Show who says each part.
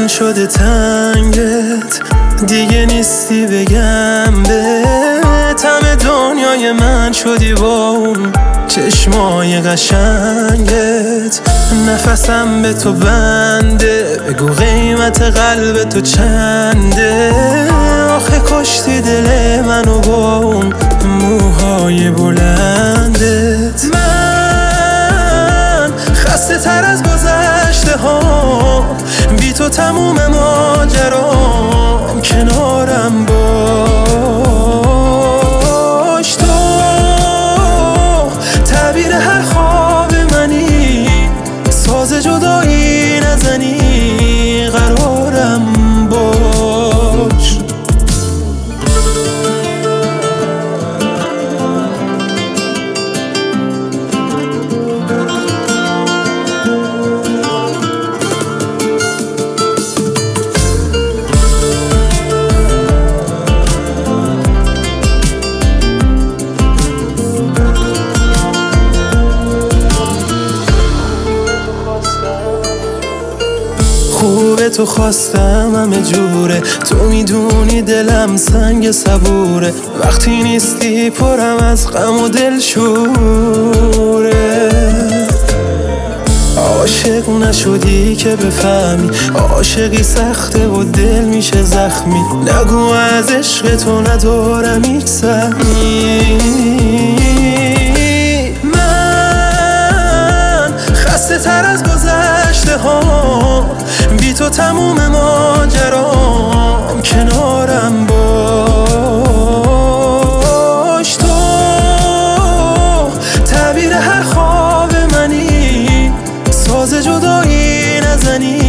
Speaker 1: من شده تنگت، دیگه نیستی بگم بهت. همه دنیای من شدی با اون چشمای قشنگت. نفسم به تو بنده، بگو قیمت قلب تو چنده. آخه کشتی دل منو با اون موهای بلندت. من خسته تر از گذشته ها، بی تو تموم ماجرام. کنارم باش، تو تعبیر هر خواب منی، ساز جدایی نزنی، قرارم باش. خوبه تو خواستم همه جوره، تو میدونی دلم سنگ صبوره. وقتی نیستی پرم از غم و دلشوره. عاشق نشدی که بفهمی، عاشقی سخته و دل میشه زخمی. نگو از عشق تو ندارم هیچ سهمی. من خسته تر از گذشته ها، بی تو تموم ماجرام. کنارم باش، تو تعبیر هر خواب منی، ساز جدایی نزنی،